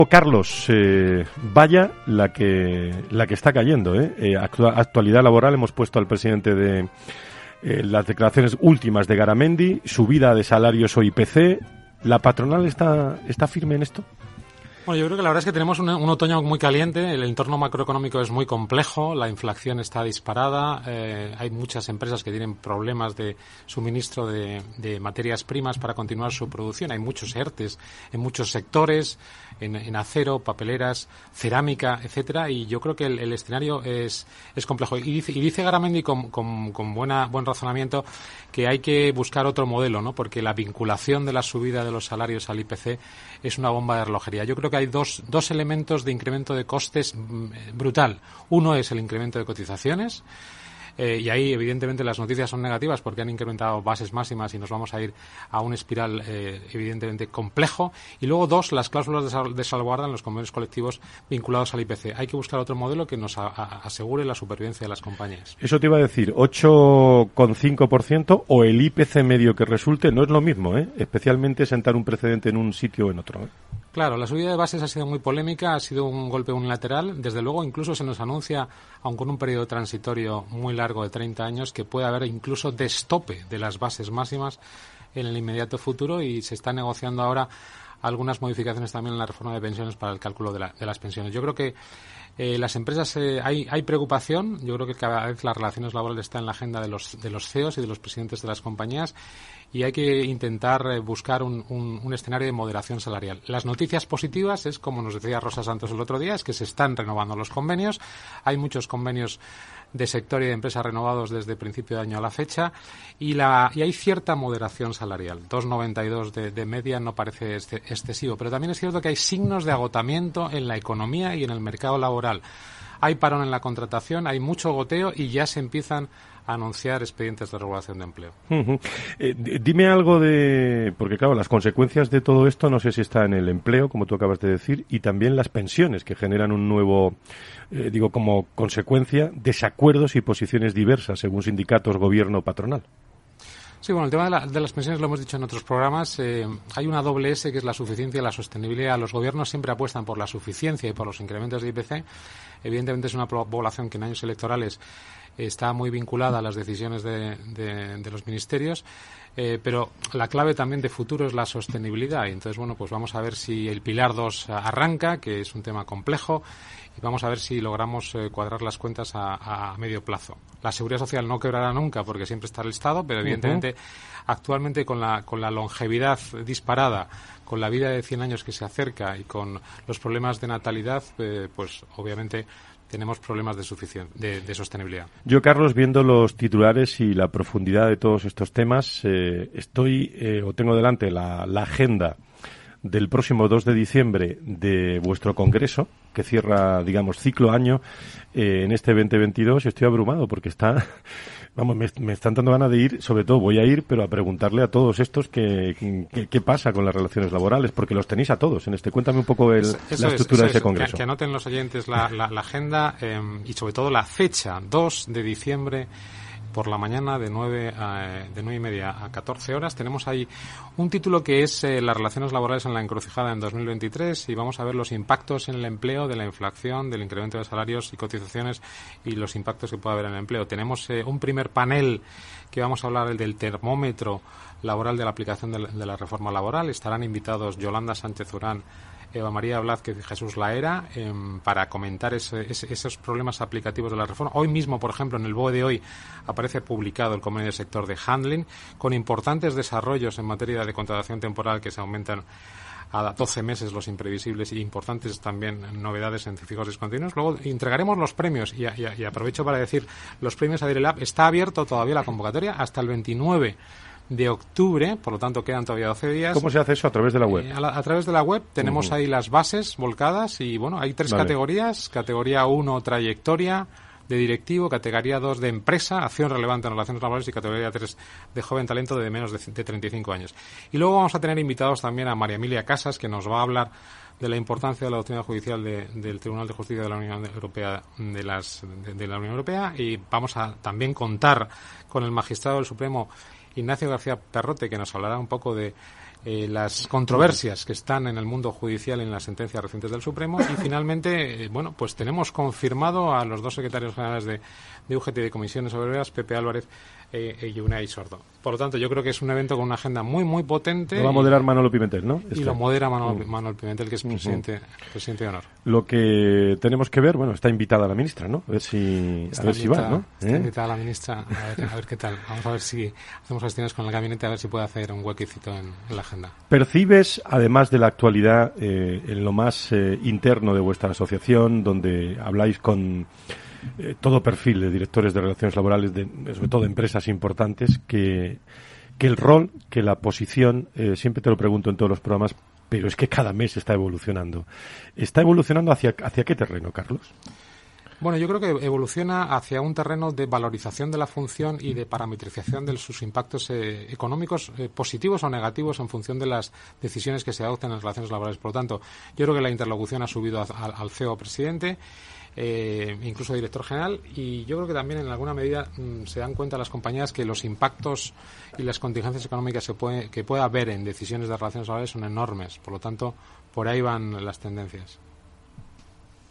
Carlos, vaya la que está cayendo, actualidad laboral, hemos puesto al presidente de las declaraciones últimas de Garamendi, subida de salarios o IPC. ¿La patronal está firme en esto? Bueno, yo creo que la verdad es que tenemos un otoño muy caliente, el entorno macroeconómico es muy complejo, la inflación está disparada, hay muchas empresas que tienen problemas de suministro de materias primas para continuar su producción, hay muchos ERTEs en muchos sectores, en acero, papeleras, cerámica, etcétera, y yo creo que el escenario es complejo. Y dice Garamendi con buen razonamiento que hay que buscar otro modelo, ¿no? Porque la vinculación de la subida de los salarios al IPC es una bomba de relojería. Yo creo que hay dos elementos de incremento de costes brutal. Uno es el incremento de cotizaciones, y ahí evidentemente las noticias son negativas porque han incrementado bases máximas y nos vamos a ir a un espiral evidentemente complejo. Y luego dos, las cláusulas de salvaguarda en los convenios colectivos vinculados al IPC. Hay que buscar otro modelo que nos asegure la supervivencia de las compañías. Eso te iba a decir, 8,5% o el IPC medio que resulte no es lo mismo, especialmente sentar un precedente en un sitio o en otro. Claro, la subida de bases ha sido muy polémica, ha sido un golpe unilateral. Desde luego, incluso se nos anuncia, aun con un periodo transitorio muy largo de 30 años, que puede haber incluso destope de las bases máximas en el inmediato futuro, y se está negociando ahora algunas modificaciones también en la reforma de pensiones para el cálculo de las pensiones. Yo creo que las empresas, hay preocupación. Yo creo que cada vez las relaciones laborales están en la agenda de los CEOs y de los presidentes de las compañías, y hay que intentar buscar un escenario de moderación salarial. Las noticias positivas es, como nos decía Rosa Santos el otro día, es que se están renovando los convenios. Hay muchos convenios de sector y de empresas renovados desde principio de año a la fecha, y hay cierta moderación salarial. 2,92 de media no parece excesivo, pero también es cierto que hay signos de agotamiento en la economía y en el mercado laboral. Hay parón en la contratación, hay mucho goteo y ya se empiezan a anunciar expedientes de regulación de empleo. Dime algo porque claro, las consecuencias de todo esto no sé si está en el empleo, como tú acabas de decir, y también las pensiones, que generan un nuevo, como consecuencia, desacuerdos y posiciones diversas según sindicatos, gobierno, patronal. Sí, bueno, el tema de las pensiones lo hemos dicho en otros programas. Hay una doble S, que es la suficiencia y la sostenibilidad. Los gobiernos siempre apuestan por la suficiencia y por los incrementos de IPC. Evidentemente es una población que en años electorales está muy vinculada a las decisiones de los ministerios, pero la clave también de futuro es la sostenibilidad. Y entonces, bueno, pues vamos a ver si el Pilar 2 arranca, que es un tema complejo, y vamos a ver si logramos cuadrar las cuentas a medio plazo. La seguridad social no quebrará nunca porque siempre está el Estado, pero evidentemente actualmente con la longevidad disparada, con la vida de 100 años que se acerca y con los problemas de natalidad, pues obviamente tenemos problemas de sostenibilidad. Yo, Carlos, viendo los titulares y la profundidad de todos estos temas, tengo delante la agenda del próximo 2 de diciembre de vuestro congreso, que cierra, digamos, ciclo año en este 2022, y estoy abrumado porque me están dando ganas de ir. Sobre todo voy a ir, pero a preguntarle a todos estos qué pasa con las relaciones laborales, porque los tenéis a todos en este. Cuéntame un poco la estructura de ese congreso. Que anoten los oyentes la agenda y sobre todo la fecha, 2 de diciembre, por la mañana de 9:30 a 14 horas. Tenemos ahí un título que es las relaciones laborales en la encrucijada en 2023, y vamos a ver los impactos en el empleo de la inflación, del incremento de salarios y cotizaciones y los impactos que puede haber en el empleo. Tenemos un primer panel que vamos a hablar del termómetro laboral de la aplicación de la reforma laboral. Estarán invitados Yolanda Sánchez Urán, Eva María Blázquez y Jesús Laera, para comentar esos problemas aplicativos de la reforma. Hoy mismo, por ejemplo, en el BOE de hoy aparece publicado el convenio del sector de handling, con importantes desarrollos en materia de contratación temporal que se aumentan a 12 meses los imprevisibles, y importantes también novedades en fijos discontinuos. Luego entregaremos los premios y aprovecho para decir, los premios Adirelab, está abierto todavía la convocatoria hasta el 29 de octubre, por lo tanto quedan todavía 12 días. ¿Cómo se hace eso? ¿A través de la web? A través de la web tenemos ahí las bases volcadas, y bueno, hay 3 categorías. Categoría 1, trayectoria de directivo; categoría 2, de empresa, acción relevante en relaciones laborales; y categoría 3, de joven talento de menos de 35 años. Y luego vamos a tener invitados también a María Emilia Casas, que nos va a hablar de la importancia de la doctrina judicial del Tribunal de Justicia de la Unión Europea, de la Unión Europea, y vamos a también contar con el magistrado del Supremo Ignacio García Perrote, que nos hablará un poco de las controversias que están en el mundo judicial y en las sentencias recientes del Supremo. Y finalmente, bueno, pues tenemos confirmado a los dos secretarios generales de UGT y de Comisiones Obreras, Pepe Álvarez y Unai Sordo. Por lo tanto, yo creo que es un evento con una agenda muy, muy potente. Lo va a moderar Manolo Pimentel, ¿no? Y lo modera Manuel Pimentel, que es presidente de honor. Lo que tenemos que ver, bueno, está invitada la ministra, ¿no? A ver si va, ¿no? Está invitada la ministra, a ver qué tal. Vamos a ver si hacemos gestiones con el gabinete, a ver si puede hacer un huequecito en la agenda. ¿Percibes, además de la actualidad, en lo más interno de vuestra asociación, donde habláis con todo perfil de directores de relaciones laborales, sobre todo de empresas importantes, que el rol, que la posición, siempre te lo pregunto en todos los programas, pero es que cada mes está evolucionando. ¿Está evolucionando hacia qué terreno, Carlos? Bueno, yo creo que evoluciona hacia un terreno de valorización de la función y de parametrización de sus impactos económicos positivos o negativos en función de las decisiones que se adopten en relaciones laborales. Por lo tanto, yo creo que la interlocución ha subido al CEO presidente, incluso director general, y yo creo que también en alguna medida se dan cuenta las compañías que los impactos y las contingencias económicas que pueda haber en decisiones de relaciones laborales son enormes. Por lo tanto, por ahí van las tendencias.